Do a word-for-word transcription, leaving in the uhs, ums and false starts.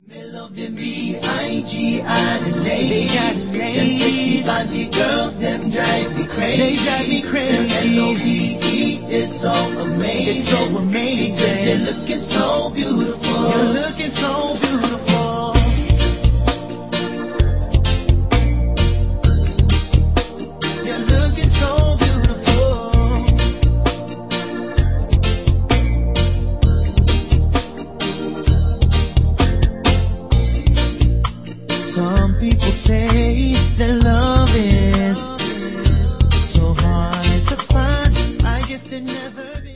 Them B I G I and ladies, them sexy body girls, them drive me crazy. They drive me crazy. Them L O V E is so amazing. It's so amazing. Because you're looking so beautiful. You're looking so beautiful. You're looking so beautiful. Some people say that love is so hard to find. I guess they never be.